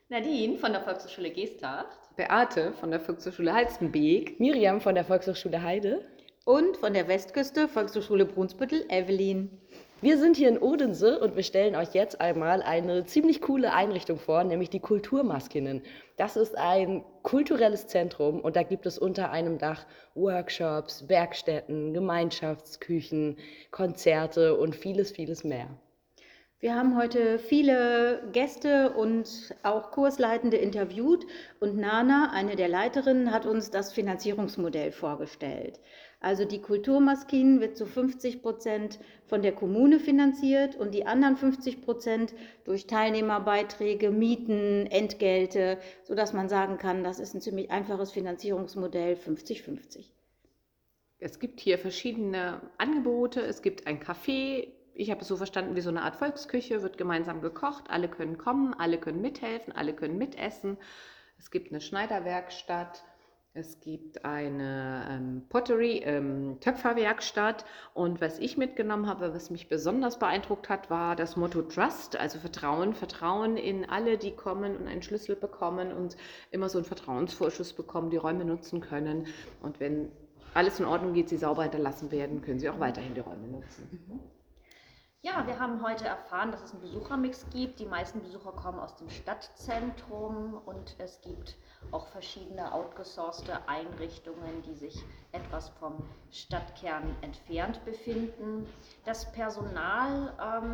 Nadine von der Volkshochschule Geesthacht. Beate von der Volkshochschule Halstenbek, Miriam von der Volkshochschule Heide. Und von der Westküste Volkshochschule Brunsbüttel, Evelyn. Wir sind hier in Odense und wir stellen euch jetzt einmal eine ziemlich coole Einrichtung vor, nämlich die Kulturmaskinnen. Das ist ein kulturelles Zentrum und da gibt es unter einem Dach Workshops, Werkstätten, Gemeinschaftsküchen, Konzerte und vieles, vieles mehr. Wir haben heute viele Gäste und auch Kursleitende interviewt und Nana, eine der Leiterinnen, hat uns das Finanzierungsmodell vorgestellt. Also die Kulturmaskinen wird zu 50% von der Kommune finanziert und die anderen 50% durch Teilnehmerbeiträge, Mieten, Entgelte, sodass man sagen kann, das ist ein ziemlich einfaches Finanzierungsmodell, 50-50. Es gibt hier verschiedene Angebote. Es gibt ein Café. Ich habe es so verstanden wie so eine Art Volksküche, wird gemeinsam gekocht. Alle können kommen, alle können mithelfen, alle können mitessen. Es gibt eine Schneiderwerkstatt. Es gibt eine Töpferwerkstatt. Und was ich mitgenommen habe, was mich besonders beeindruckt hat, war das Motto Trust, also Vertrauen. Vertrauen in alle, die kommen und einen Schlüssel bekommen und immer so einen Vertrauensvorschuss bekommen, die Räume nutzen können. Und wenn alles in Ordnung geht, sie sauber hinterlassen werden, können sie auch weiterhin die Räume nutzen. Ja, wir haben heute erfahren, dass es einen Besuchermix gibt. Die meisten Besucher kommen aus dem Stadtzentrum und es gibt auch verschiedene outgesourcete Einrichtungen, die sich etwas vom Stadtkern entfernt befinden. Das Personal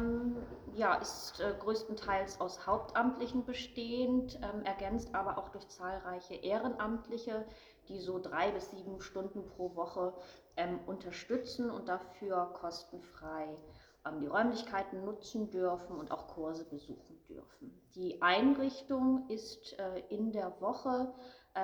ist größtenteils aus Hauptamtlichen bestehend, ergänzt aber auch durch zahlreiche Ehrenamtliche, die so 3 bis 7 Stunden pro Woche unterstützen und dafür kostenfrei die Räumlichkeiten nutzen dürfen und auch Kurse besuchen dürfen. Die Einrichtung ist in der Woche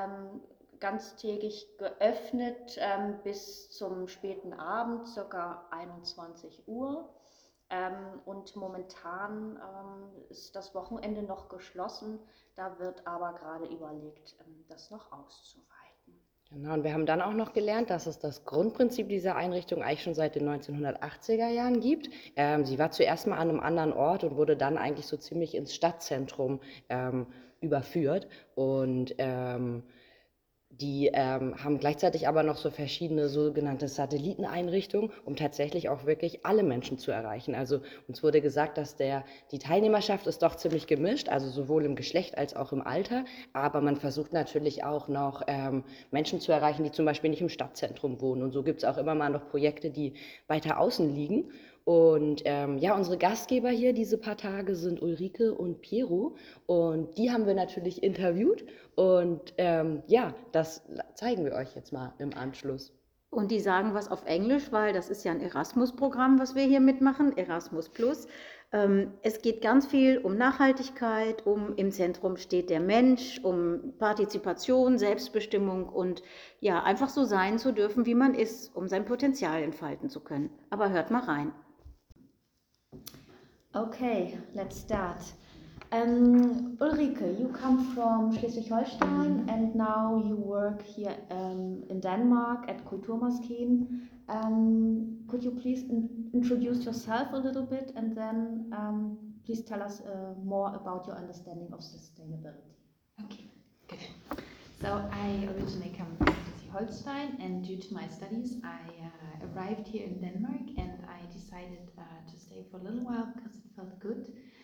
ganztägig geöffnet bis zum späten Abend, ca. 21 Uhr. Und momentan ist das Wochenende noch geschlossen, da wird aber gerade überlegt, das noch auszuweiten. Genau, und wir haben dann auch noch gelernt, dass es das Grundprinzip dieser Einrichtung eigentlich schon seit den 1980er Jahren gibt. Sie war zuerst mal an einem anderen Ort und wurde dann eigentlich so ziemlich ins Stadtzentrum überführt. Und die haben gleichzeitig aber noch so verschiedene sogenannte Satelliteneinrichtungen, um tatsächlich auch wirklich alle Menschen zu erreichen. Also uns wurde gesagt, dass die Teilnehmerschaft ist doch ziemlich gemischt, also sowohl im Geschlecht als auch im Alter, aber man versucht natürlich auch noch Menschen zu erreichen, die zum Beispiel nicht im Stadtzentrum wohnen. Und so gibt es auch immer mal noch Projekte, die weiter außen liegen. Und unsere Gastgeber hier diese paar Tage sind Ulrike und Piero und die haben wir natürlich interviewt und das zeigen wir euch jetzt mal im Anschluss. Und die sagen was auf Englisch, weil das ist ja ein Erasmus-Programm, was wir hier mitmachen, Erasmus Plus. Es geht ganz viel um Nachhaltigkeit, im Zentrum steht der Mensch, um Partizipation, Selbstbestimmung und ja, einfach so sein zu dürfen, wie man ist, um sein Potenzial entfalten zu können. Aber hört mal rein. Okay, let's start. Ulrike, you come from Schleswig-Holstein and now you work here in Denmark at Kulturmaskin. Could you please introduce yourself a little bit and then please tell us more about your understanding of sustainability? Okay, good. So I originally come from Schleswig-Holstein and due to my studies I arrived here in Denmark and I decided to stay for a little while because it felt good.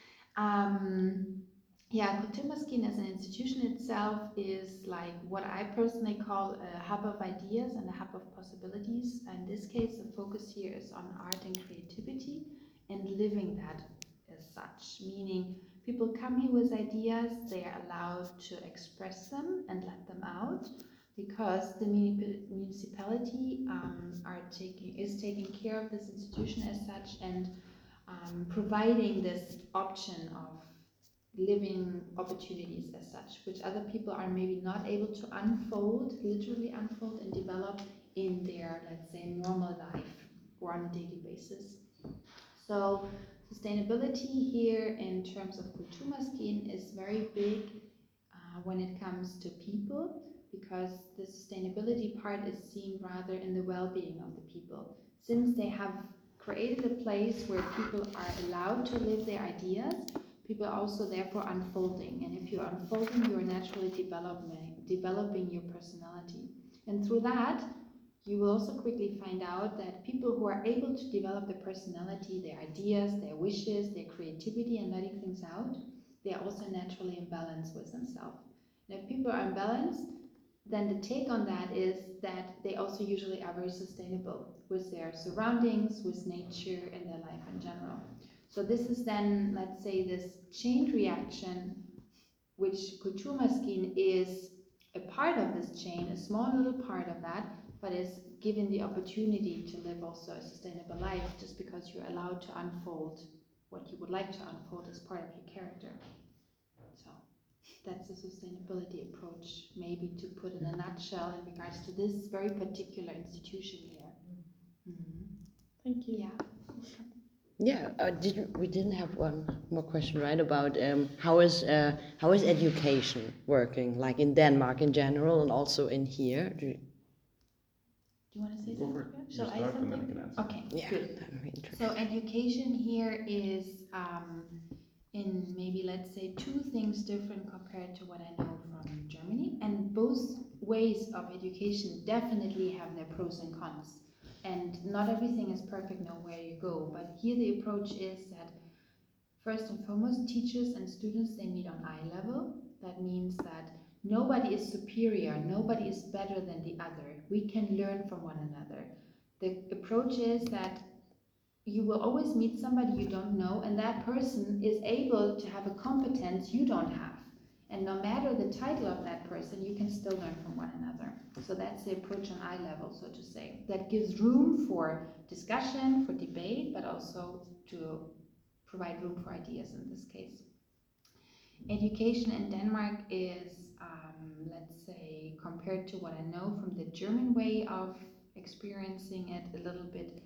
Kulturmaskin as an institution itself is like what I personally call a hub of ideas and a hub of possibilities. In this case, the focus here is on art and creativity and living that as such, meaning people come here with ideas, they are allowed to express them and let them out because the municipality is taking care of this institution as such and providing this option of living opportunities as such, which other people are maybe not able to literally unfold and develop in their, let's say, normal life or on a daily basis. So sustainability here in terms of Kulturmaskin is very big when it comes to people, because the sustainability part is seen rather in the well-being of the people. Since they have created a place where people are allowed to live their ideas, People are also therefore unfolding, and if you're unfolding, you're naturally developing your personality. And through that, you will also quickly find out that people who are able to develop their personality, their ideas, their wishes, their creativity, and letting things out, they are also naturally in balance with themselves. And if people are imbalanced, then the take on that is that they also usually are very sustainable with their surroundings, with nature, and their life in general. So this is then, let's say, this chain reaction, which Kulturmaskin is a part of this chain, a small little part of that, but is given the opportunity to live also a sustainable life just because you're allowed to unfold what you would like to unfold as part of your character. So that's the sustainability approach, maybe to put in a nutshell in regards to this very particular institution here. Thank you. Yeah. Yeah, we didn't have one more question, right? About how is education working, like in Denmark in general, and also in here? Do you want to say Go for something? it. Shall You I start and then I something? can answer. Okay, Yeah, good. that would be interesting. So education here is in maybe, let's say, two things different compared to what I know from Germany, and both ways of education definitely have their pros and cons, and not everything is perfect nowhere you go, but here the approach is that first and foremost, teachers and students, they meet on eye level. That means that nobody is superior, nobody is better than the other. We can learn from one another. The approach is that you will always meet somebody you don't know, and that person is able to have a competence you don't have. And no matter the title of that person, you can still learn from one another. So that's the approach on eye level, so to say. That gives room for discussion, for debate, but also to provide room for ideas in this case. Education in Denmark is, let's say, compared to what I know from the German way of experiencing it, a little bit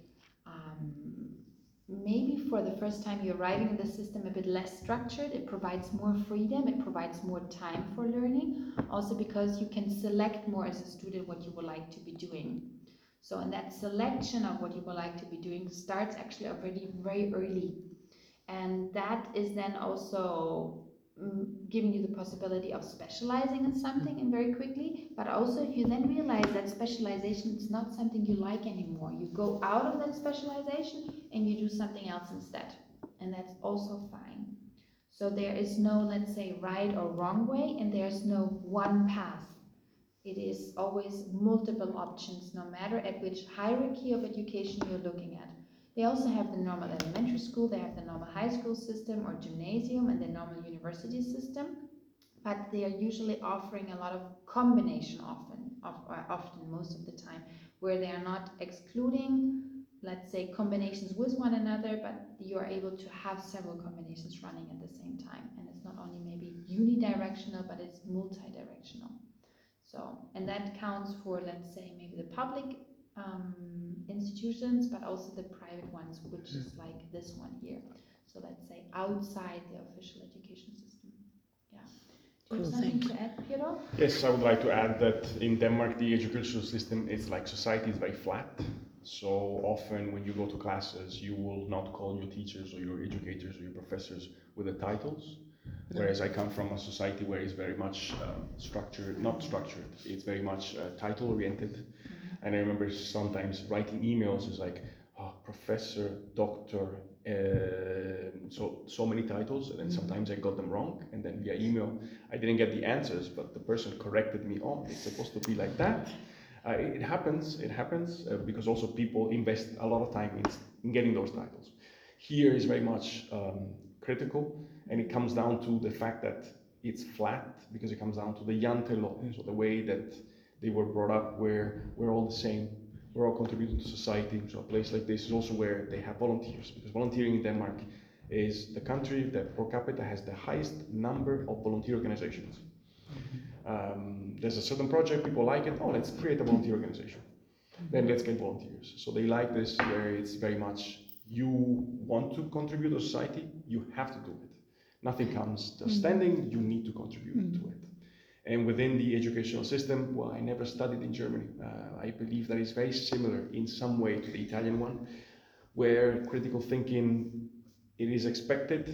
maybe for the first time you're arriving in the system a bit less structured. It provides more freedom, it provides more time for learning, also because you can select more as a student what you would like to be doing. So in that selection of what you would like to be doing starts actually already very early, and that is then also giving you the possibility of specializing in something and very quickly, but also if you then realize that specialization is not something you like anymore, you go out of that specialization and you do something else instead, and that's also fine. So there is no, let's say, right or wrong way, and there's no one path. It is always multiple options, no matter at which hierarchy of education you're looking at. They also have the normal elementary school, they have the normal high school system or gymnasium, and the normal university system, but they are usually offering a lot of combination often most of the time, where they are not excluding, let's say, combinations with one another, but you are able to have several combinations running at the same time, and it's not only maybe unidirectional, but it's multi-directional. So, and that counts for, let's say, maybe the public institutions, but also the private ones, which is like this one here. So let's say outside the official education system. Yeah. Do you have something to add, Piero? Yes, I would like to add that in Denmark, the educational system is like society is very flat. So often when you go to classes, you will not call your teachers or your educators or your professors with the titles. Whereas I come from a society where it's very much structured, not structured, it's very much title oriented. And I remember sometimes writing emails is like, oh, professor, doctor, so many titles, and then sometimes I got them wrong, and then via email I didn't get the answers, but the person corrected me, oh, it's supposed to be like that. It happens because also people invest a lot of time in getting those titles. Here is very much critical, and it comes down to the fact that it's flat because it comes down to the jantelov, so the way that they were brought up, where we're all the same, we're all contributing to society. So a place like this is also where they have volunteers, because volunteering in Denmark is the country that per capita has the highest number of volunteer organizations. There's a certain project, people like it, oh, let's create a volunteer organization. Then let's get volunteers. So they like this, where it's very much, you want to contribute to society, you have to do it. Nothing comes just standing, you need to contribute to it. And within the educational system, well, I never studied in Germany. I believe that it's very similar in some way to the Italian one, where critical thinking, it is expected,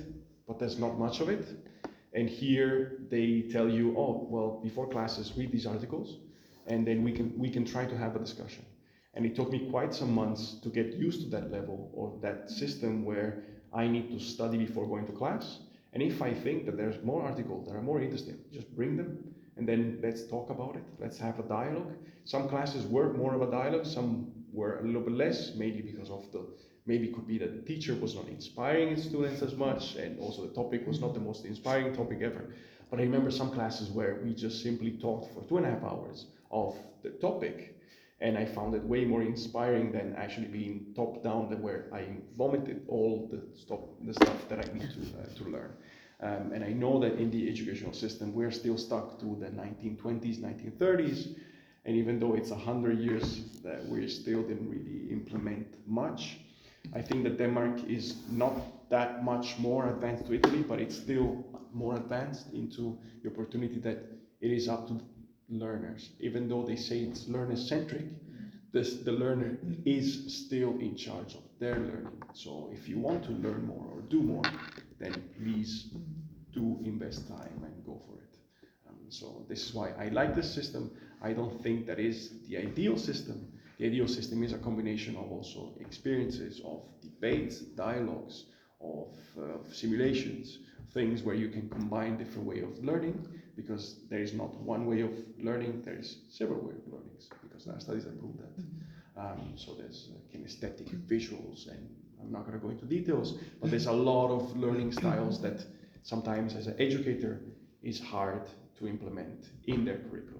but there's not much of it. And here they tell you, oh, well, before classes, read these articles, and then we can try to have a discussion. And it took me quite some months to get used to that level or that system where I need to study before going to class. And if I think that there's more articles that are more interesting, just bring them, and then let's talk about it. Let's have a dialogue. Some classes were more of a dialogue, some were a little bit less, maybe because of maybe it could be that the teacher was not inspiring its students as much, and also the topic was not the most inspiring topic ever. But I remember some classes where we just simply talked for 2.5 hours of the topic, and I found it way more inspiring than actually being top down, where I vomited all the stuff that I need to learn. And I know that in the educational system, we're still stuck to the 1920s, 1930s, and even though it's 100 years that we still didn't really implement much. I think that Denmark is not that much more advanced to Italy, but it's still more advanced into the opportunity that it is up to learners. Even though they say it's learner-centric, the learner is still in charge of their learning. So if you want to learn more or do more, then please do invest time and go for it. So this is why I like this system. I don't think that is the ideal system. The ideal system is a combination of also experiences, of debates, dialogues, of simulations, things where you can combine different ways of learning, because there is not one way of learning, there is several ways of learning, because there are studies that prove that. So there's kinesthetic visuals, and I'm not going to go into details, but there's a lot of learning styles that sometimes as an educator is hard to implement in their curriculum.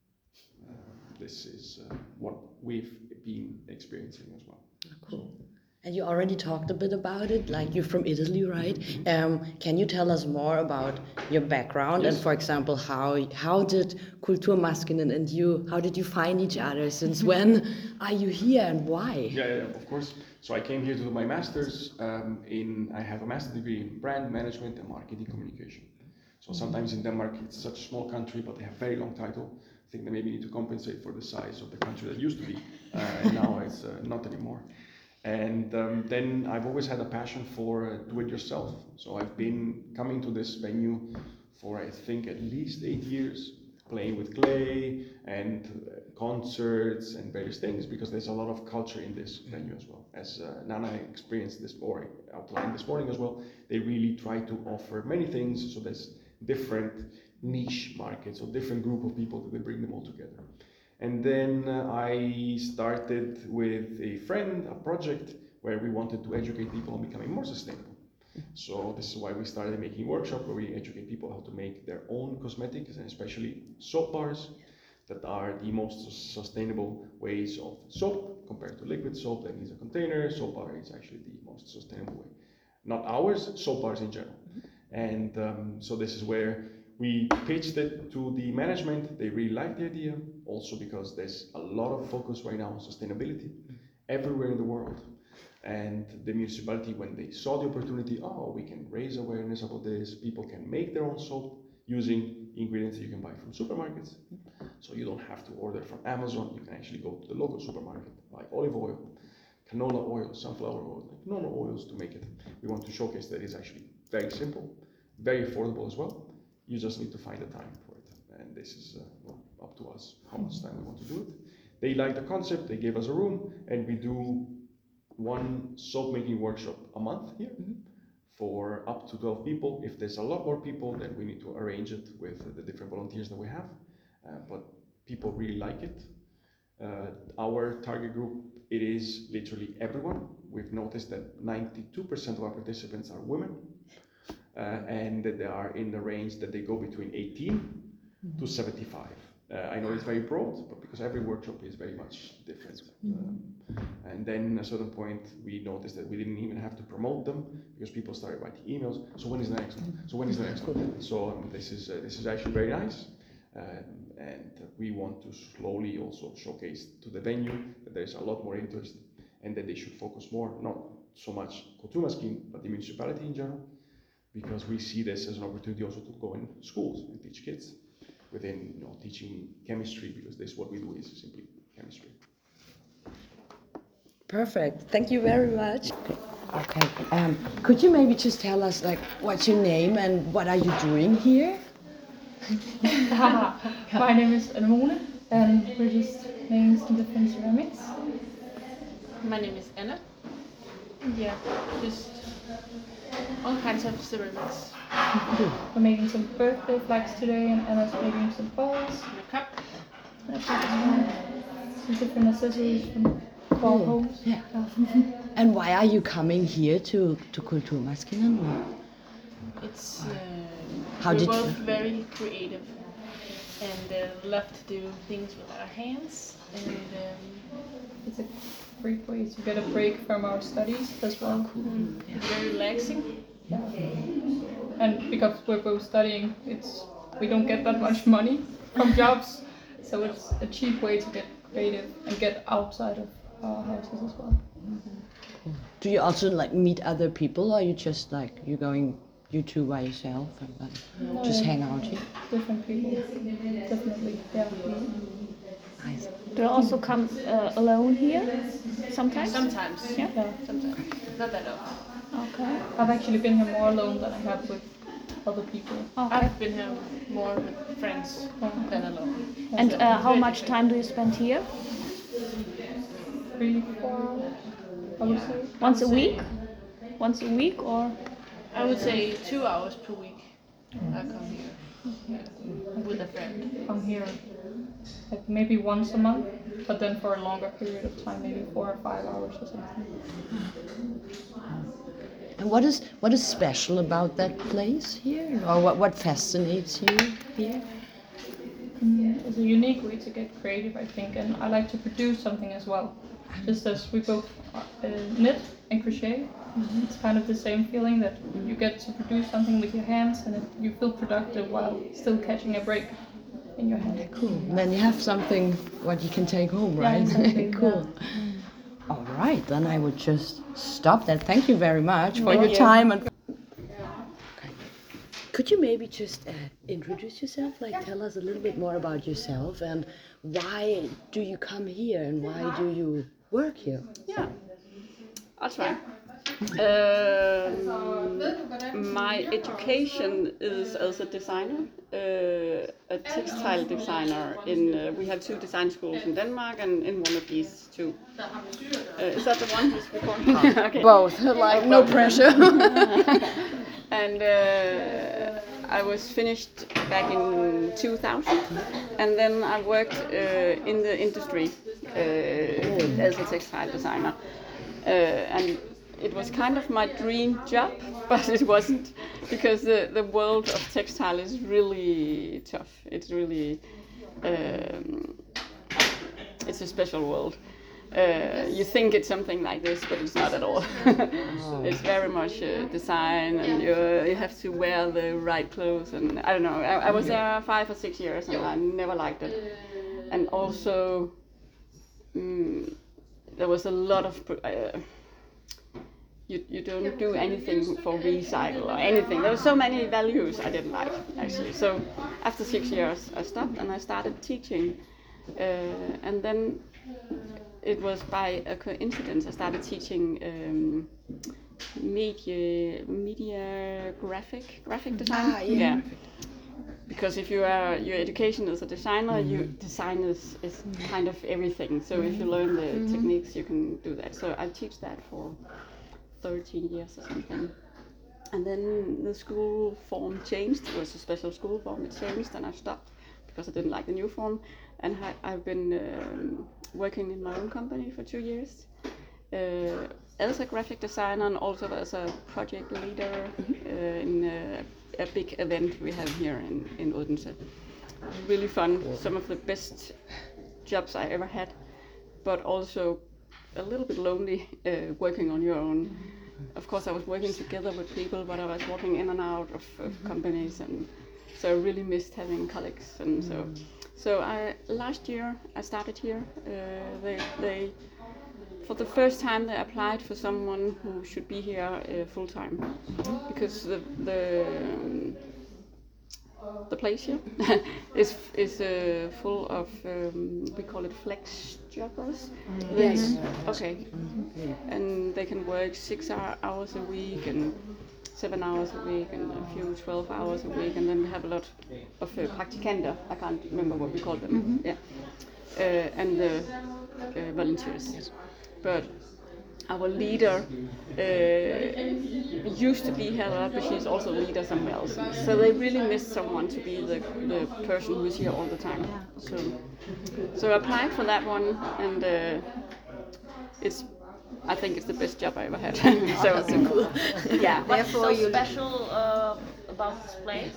This is what we've been experiencing as well. Cool. And you already talked a bit about it, like you're from Italy, right? Can you tell us more about your background? Yes. And for example, how did Kulturmaskinen and you, how did you find each other? Since when are you here and why? Yeah, of course. So I came here to do my master's I have a master's degree in brand management and marketing communication. So sometimes in Denmark, it's such a small country, but they have very long title. I think they maybe need to compensate for the size of the country that used to be, and now it's not anymore. And then I've always had a passion for do-it-yourself. So I've been coming to this venue for, I think, at least 8 years, playing with clay and concerts and various things, because there's a lot of culture in this venue as well. As Nana experienced this, or outlined this morning as well, they really try to offer many things, so there's different niche markets or different group of people that they bring them all together. And then I started with a friend a project where we wanted to educate people on becoming more sustainable. So this is why we started making workshops where we educate people how to make their own cosmetics, and especially soap bars that are the most sustainable ways of soap compared to liquid soap that needs a container. Soap bar is actually the most sustainable way. Not ours, soap bars in general. And so this is where we pitched it to the management. They really liked the idea, also because there's a lot of focus right now on sustainability everywhere in the world. And the municipality, when they saw the opportunity, oh, we can raise awareness about this, people can make their own soap using ingredients that you can buy from supermarkets. So you don't have to order from Amazon, you can actually go to the local supermarket, buy olive oil, canola oil, sunflower oil, like normal oils to make it. We want to showcase that it's actually very simple, very affordable as well. You just need to find the time for it. And this is up to us, how much time we want to do it. They like the concept, they gave us a room, and we do one soap making workshop a month here for up to 12 people. If there's a lot more people, then we need to arrange it with the different volunteers that we have. But people really like it. Our target group, it is literally everyone. We've noticed that 92% of our participants are women. And that they are in the range that they go between 18 to 75. I know it's very broad, but because every workshop is very much different. And then at a certain point, we noticed that we didn't even have to promote them, because people started writing emails. So when is the next one? So when is the next one? So this is actually very nice. And we want to slowly also showcase to the venue that there's a lot more interest, and that they should focus more, not so much Kulturmaskinen, but the municipality in general, because we see this as an opportunity also to go in schools and teach kids within, teaching chemistry, because this what we do is simply chemistry. Perfect. Thank you very much. Okay. Could you maybe just tell us, like, what's your name and what are you doing here? My name is Anemone, and we're just making some different ceramics. My name is Anna. Yeah, just all kinds of ceramics. We're making some birthday flags today, and Anna's making some balls. And a cup. And a cup as well. Some different accessories from our Cool. homes. Yeah. And why are you coming here to Kulturmaskinen? It's How we're did both you- very creative and love to do things with our hands. And It's a great way to get a break from our studies as well. it's very relaxing. Yeah. And because we're both studying, we don't get that much money from jobs, so it's a cheap way to get creative and get outside of our houses as well. Do you also like meet other people, or you just like you two by yourself and then just hang out here? Different people, definitely. Yeah. Nice. Do you also come alone here sometimes? Sometimes. Yeah. Sometimes. Not that often. Okay. I've actually been here more alone than I have with other people. Okay. I've been here more with friends than alone. And So, how very much different. time do you spend here? 3-4 hours, I would say. Once a week? Once a week or? I would say 2 hours per week. I come here with a friend. I'm here like maybe once a month, but then for a longer period of time, maybe 4 or 5 hours or something. And what is special about that place here, or what fascinates you here? It's a unique way to get creative, I think, and I like to produce something as well. Just as we both knit and crochet, it's kind of the same feeling that you get to produce something with your hands and you feel productive while still catching a break in your hand. Cool. And then you have something what you can take home, Yeah, right? exactly, Cool. All right, then I would just stop that. Thank you very much for Thank your you. time. And could you maybe just introduce yourself? Like, tell us a little bit more about yourself and why do you come here and why do you work here? Yeah, I'll try. My education is as a designer, a textile designer. We have 2 design schools in Denmark, and in one of these 2. Is that the one who's recording? Okay. Both, like no pressure. And I was finished back in 2000, and then I worked in the industry as a textile designer. And it was kind of my dream job, but it wasn't, because the world of textile is really tough. It's really, it's a special world. You think it's something like this, but it's not at all. It's very much design, and you have to wear the right clothes, and I don't know. I was there 5 or 6 years, and I never liked it. And also, there was a lot of you don't do anything for recycle or anything. There were so many values I didn't like, actually. So after 6 years, I stopped and I started teaching, and then it was by a coincidence I started teaching media graphic design. Yeah. Because if your education as a designer, design is kind of everything. So if you learn the techniques, you can do that. So I teach that for 13 years or something. And then the school form changed. It was a special school form. It changed, and I stopped because I didn't like the new form. And I've been working in my own company for 2 years as a graphic designer and also as a project leader in a big event we have here in Odense. Really fun. Some of the best jobs I ever had, but also a little bit lonely working on your own. Of course, I was working together with people, but I was walking in and out of companies, and so I really missed having colleagues. And so last year I started here. They for the first time they applied for someone who should be here full time, because the place here is full of we call it flex jobbers. Yes. Okay. And they can work 6 hours a week and 7 hours a week and a few 12 hours a week, and then we have a lot of praktikanter. I can't remember what we call them. Yeah. And volunteers. Yes. But our leader used to be here a lot, but she's also a leader somewhere else. So they really miss someone to be the person who's here all the time. So I applied for that one, and I think it's the best job I ever had. So cool. Yeah. What's so special about this place?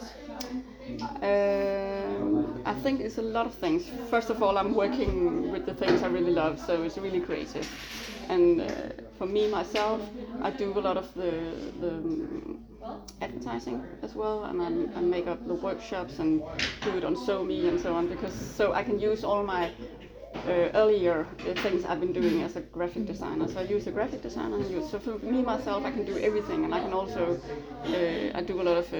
I think it's a lot of things. First of all, I'm working with the things I really love, so it's really creative. And for me, myself, I do a lot of the advertising as well, and I make up the workshops and do it on SoMe and so on, because so I can use all my earlier things I've been doing as a graphic designer. So I use a graphic designer, and so for me, myself, I can do everything, and I can also, I do a lot of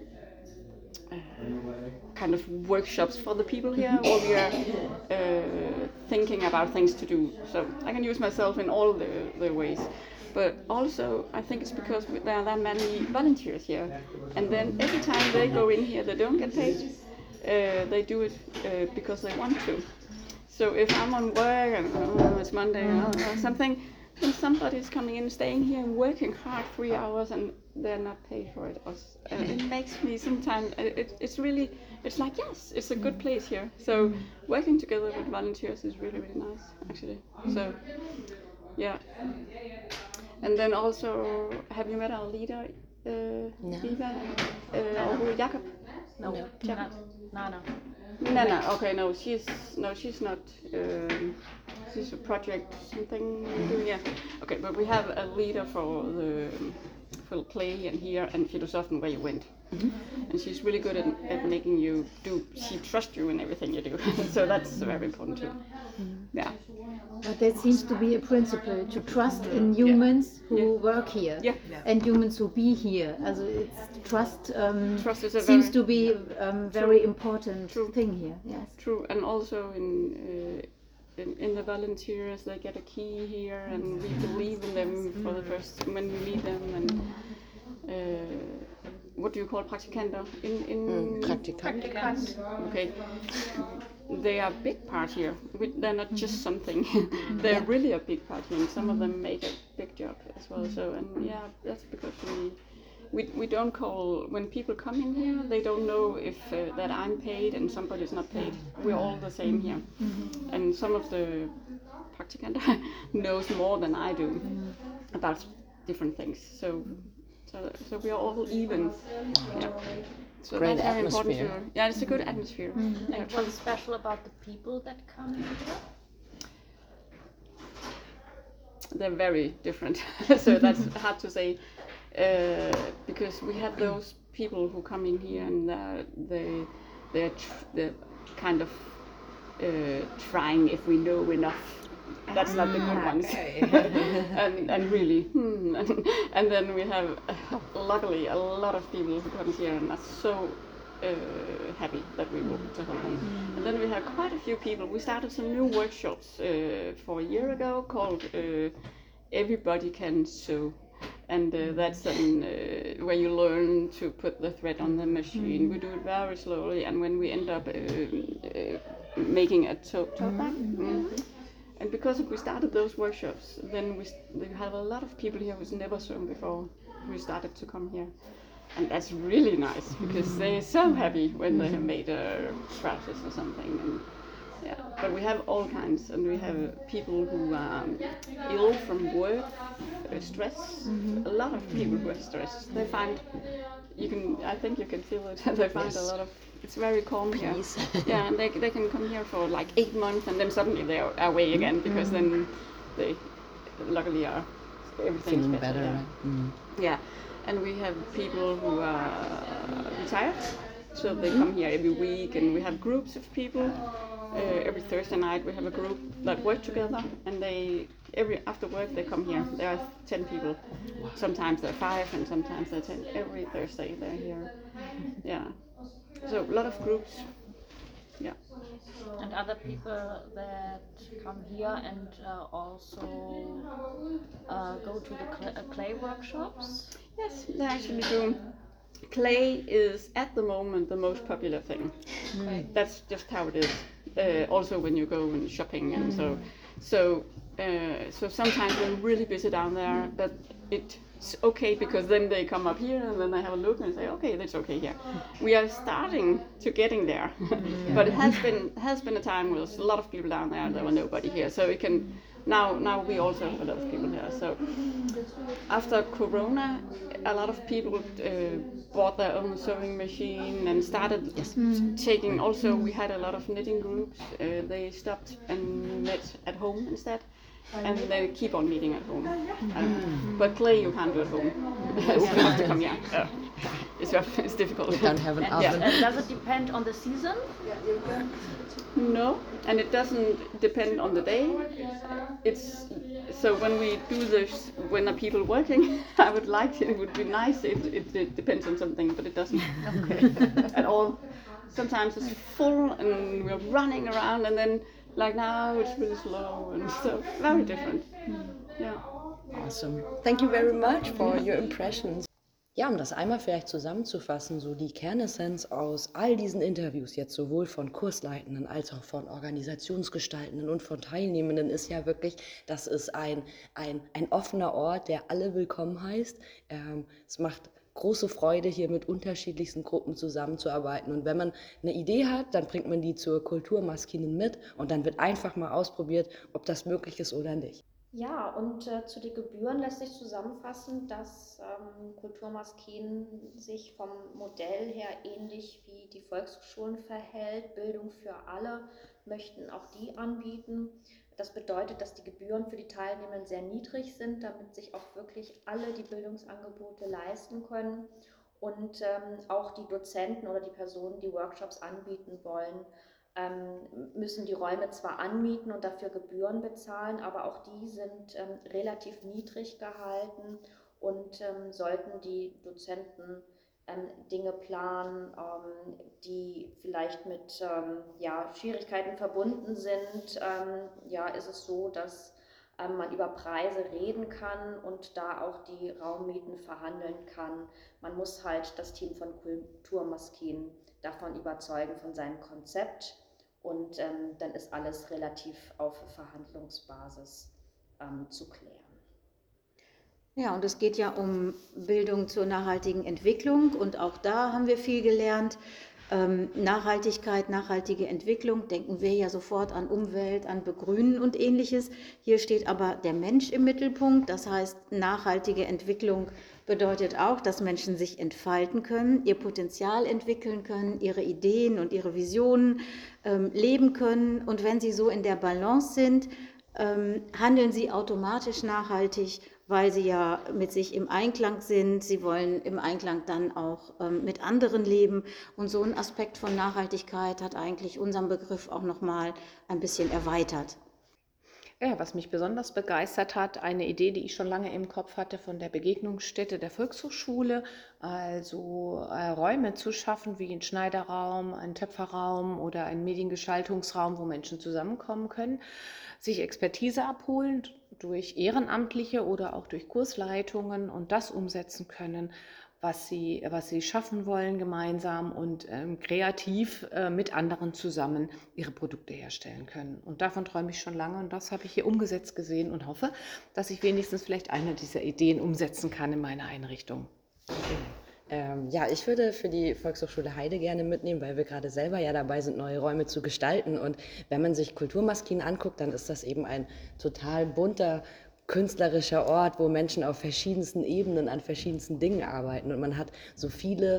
kind of workshops for the people here, or we are thinking about things to do. So I can use myself in all the ways. But also, I think it's because there are that many volunteers here. And then every time they go in here, they don't get paid. They do it because they want to. So if I'm on work and it's Monday or something, then somebody's coming in, staying here and working hard 3 hours, and they're not paid for it. It makes me sometimes, it's really, it's like, yes, it's a good place here. So working together with volunteers is really, really nice, actually. So, yeah. And then also, have you met our leader, Eva, or Jakob? No, Jakob. Nana. Nana, okay, no, she's not. She's a project something doing. Yeah, okay, but we have a leader for Clay and here and Filosofen where you went, and she's really good at making you do. She trusts you in everything you do, so that's very important too. Yeah. But there seems to be a principle to trust in humans who work here and humans who be here. Also it's trust. Trust is seems to be a very important thing here. Yes. True, and also in the volunteers, they get a key here, and we believe in them for the first when we meet them. And what do you call praktikanter? Praktikant. Okay. They are a big part here. They're not just something. They're really a big part here, and some of them make a big job as well. So, and yeah, that's because we don't call, when people come in here, they don't know if that I'm paid and somebody's not paid. We're all the same here. And some of the praktikanter knows more than I do about different things. So we are all even. Yeah. So great that's very important atmosphere. yeah, it's a good atmosphere. And what's special about the people that come here? They're very different. So that's hard to say. Because we have those people who come in here and they're kind of trying if we know enough. That's not the good ones. and really, and then we have luckily a lot of people who come here and are so happy that we will to help them. And then we have quite a few people. We started some new workshops for a year ago called Everybody Can Sew. And that's where you learn to put the thread on the machine. We do it very slowly, and when we end up making a tote bag. And because we started those workshops, then we have a lot of people here who's never sewn before who started to come here. And that's really nice, because they're so happy when they have made trousers or something. And, yeah, but we have all kinds, and we have people who are ill from work, stress. A lot of people who are stressed. They find I think you can feel it. They find a lot of. It's very calm here. Yeah, and they can come here for like 8 months, and then suddenly they're away again, because then they luckily are everything's feeling better. better. Yeah. Yeah, and we have people who are retired, so they come here every week, and we have groups of people. Every Thursday night we have a group that work together, and after work they come here. There are 10 people. Sometimes there are 5, and sometimes there are 10. Every Thursday they're here. Yeah. So a lot of groups. Yeah. And other people that come here and also go to the clay workshops? Yes, they actually do. Clay is at the moment the most popular thing. That's just how it is. Also, when you go and shopping and so sometimes we're really busy down there, but it's okay because then they come up here and then they have a look and say, okay, that's okay here. We are starting to getting there, but it has been a time where there's a lot of people down there and there were nobody here. So it can now we also have a lot of people here. So after Corona, a lot of people bought their own sewing machine and started taking. Also, we had a lot of knitting groups. They stopped and met at home instead. And they keep on meeting at home. But clay you can't do at home. You have to come here. It's difficult. We don't have an oven. And does it depend on the season? No, and it doesn't depend on the day. It's so when we do this, when are people working? I would like it would be nice if it depends on something, but it doesn't at all. Sometimes it's full and we're running around, and then like now it's really slow and so very different. Yeah. Awesome. Thank you very much for your impressions. Ja, um das einmal vielleicht zusammenzufassen, so die Kernessenz aus all diesen Interviews, jetzt sowohl von Kursleitenden als auch von Organisationsgestaltenden und von Teilnehmenden, ist ja wirklich, das ist ein offener Ort, der alle willkommen heißt. Es macht große Freude, hier mit unterschiedlichsten Gruppen zusammenzuarbeiten. Und wenn man eine Idee hat, dann bringt man die zur Kulturmaskinen mit und dann wird einfach mal ausprobiert, ob das möglich ist oder nicht. Ja, und zu den Gebühren lässt sich zusammenfassen, dass Kulturmaskin sich vom Modell her ähnlich wie die Volkshochschulen verhält. Bildung für alle möchten auch die anbieten. Das bedeutet, dass die Gebühren für die Teilnehmenden sehr niedrig sind, damit sich auch wirklich alle die Bildungsangebote leisten können. Und auch die Dozenten oder die Personen, die Workshops anbieten wollen, müssen die Räume zwar anmieten und dafür Gebühren bezahlen, aber auch die sind relativ niedrig gehalten und sollten die Dozenten Dinge planen, die vielleicht mit Schwierigkeiten verbunden sind, ist es so, dass man über Preise reden kann und da auch die Raummieten verhandeln kann. Man muss halt das Team von Kulturmaskin davon überzeugen, von seinem Konzept, und dann ist alles relativ auf Verhandlungsbasis zu klären. Ja, und es geht ja um Bildung zur nachhaltigen Entwicklung, und auch da haben wir viel gelernt. Nachhaltigkeit, nachhaltige Entwicklung, denken wir ja sofort an Umwelt, an Begrünen und Ähnliches. Hier steht aber der Mensch im Mittelpunkt. Das heißt, nachhaltige Entwicklung bedeutet auch, dass Menschen sich entfalten können, ihr Potenzial entwickeln können, ihre Ideen und ihre Visionen leben können. Und wenn sie so in der Balance sind, handeln sie automatisch nachhaltig, weil sie ja mit sich im Einklang sind. Sie wollen im Einklang dann auch mit anderen leben. Und so ein Aspekt von Nachhaltigkeit hat eigentlich unseren Begriff auch nochmal ein bisschen erweitert. Ja, was mich besonders begeistert hat, eine Idee, die ich schon lange im Kopf hatte, von der Begegnungsstätte der Volkshochschule, also Räume zu schaffen, wie ein Schneiderraum, ein Töpferraum oder ein Mediengestaltungsraum, wo Menschen zusammenkommen können, sich Expertise abholen durch Ehrenamtliche oder auch durch Kursleitungen und das umsetzen können, was sie schaffen wollen gemeinsam, und kreativ mit anderen zusammen ihre Produkte herstellen können. Und davon träume ich schon lange, und das habe ich hier umgesetzt gesehen und hoffe, dass ich wenigstens vielleicht eine dieser Ideen umsetzen kann in meiner Einrichtung. Ich würde für die Volkshochschule Heide gerne mitnehmen, weil wir gerade selber ja dabei sind, neue Räume zu gestalten. Und wenn man sich Kulturmaskinen anguckt, dann ist das eben ein total bunter, künstlerischer Ort, wo Menschen auf verschiedensten Ebenen an verschiedensten Dingen arbeiten. Und man hat so viele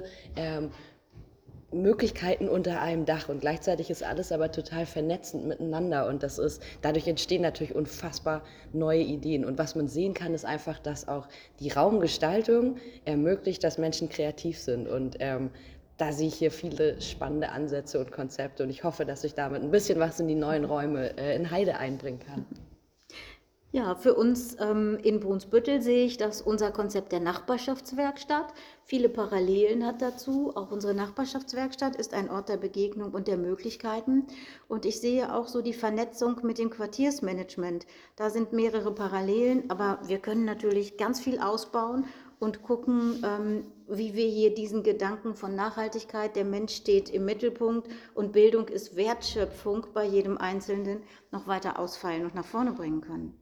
Möglichkeiten unter einem Dach, und gleichzeitig ist alles aber total vernetzend miteinander, und dadurch entstehen natürlich unfassbar neue Ideen. Und was man sehen kann, ist einfach, dass auch die Raumgestaltung ermöglicht, dass Menschen kreativ sind, und da sehe ich hier viele spannende Ansätze und Konzepte, und ich hoffe, dass ich damit ein bisschen was in die neuen Räume in Heide einbringen kann. Ja, für uns in Brunsbüttel sehe ich, dass unser Konzept der Nachbarschaftswerkstatt viele Parallelen hat dazu. Auch unsere Nachbarschaftswerkstatt ist ein Ort der Begegnung und der Möglichkeiten. Und ich sehe auch so die Vernetzung mit dem Quartiersmanagement. Da sind mehrere Parallelen, aber wir können natürlich ganz viel ausbauen und gucken, wie wir hier diesen Gedanken von Nachhaltigkeit, der Mensch steht im Mittelpunkt und Bildung ist Wertschöpfung bei jedem Einzelnen, noch weiter ausfeilen und nach vorne bringen können.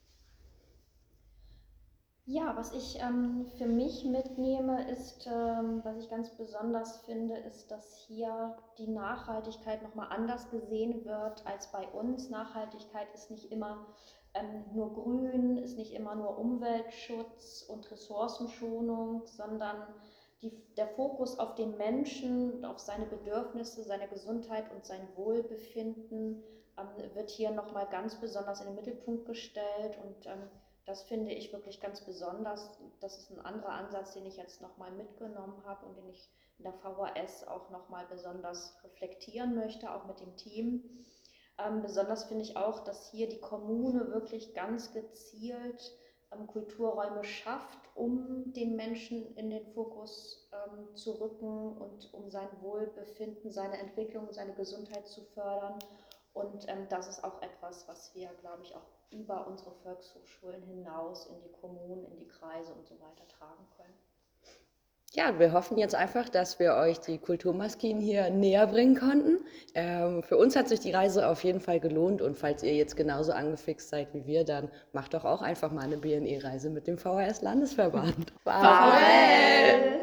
Ja, was ich für mich mitnehme, ist, was ich ganz besonders finde, ist, dass hier die Nachhaltigkeit nochmal anders gesehen wird als bei uns. Nachhaltigkeit ist nicht immer nur grün, ist nicht immer nur Umweltschutz und Ressourcenschonung, sondern der Fokus auf den Menschen, auf seine Bedürfnisse, seine Gesundheit und sein Wohlbefinden wird hier nochmal ganz besonders in den Mittelpunkt gestellt und das finde ich wirklich ganz besonders. Das ist ein anderer Ansatz, den ich jetzt nochmal mitgenommen habe und den ich in der VHS auch nochmal besonders reflektieren möchte, auch mit dem Team. Besonders finde ich auch, dass hier die Kommune wirklich ganz gezielt Kulturräume schafft, um den Menschen in den Fokus zu rücken und um sein Wohlbefinden, seine Entwicklung, seine Gesundheit zu fördern. Und das ist auch etwas, was wir, glaube ich, auch über unsere Volkshochschulen hinaus in die Kommunen, in die Kreise und so weiter tragen können. Ja, wir hoffen jetzt einfach, dass wir euch die Kulturmaskinen hier näher bringen konnten. Für uns hat sich die Reise auf jeden Fall gelohnt und falls ihr jetzt genauso angefixt seid wie wir, dann macht doch auch einfach mal eine BNE-Reise mit dem VHS-Landesverband. VHL!